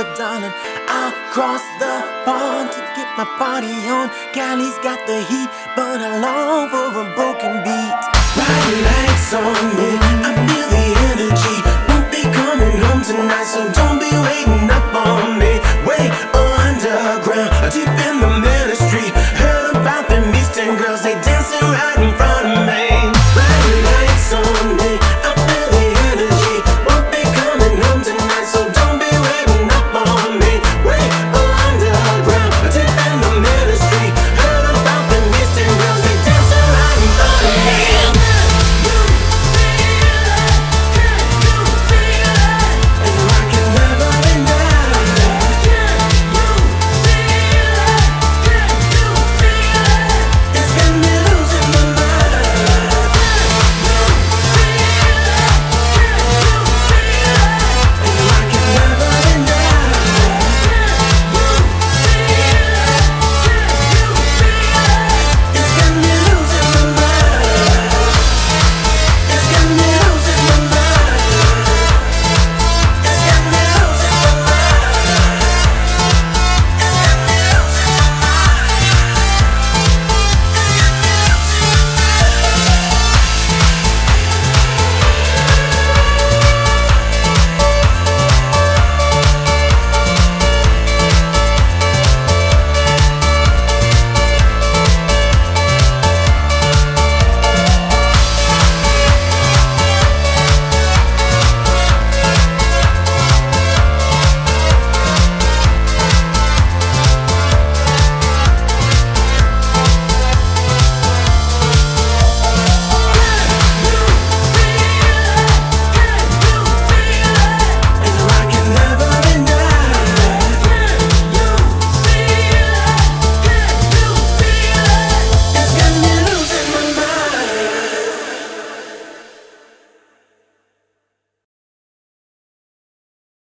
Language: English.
darling. I'll cross the pond to get my party on. Cali's got the heat, but I long for a broken beat. Bright lights on me, I feel the energy. Won't be coming home tonight, so don't be waiting up on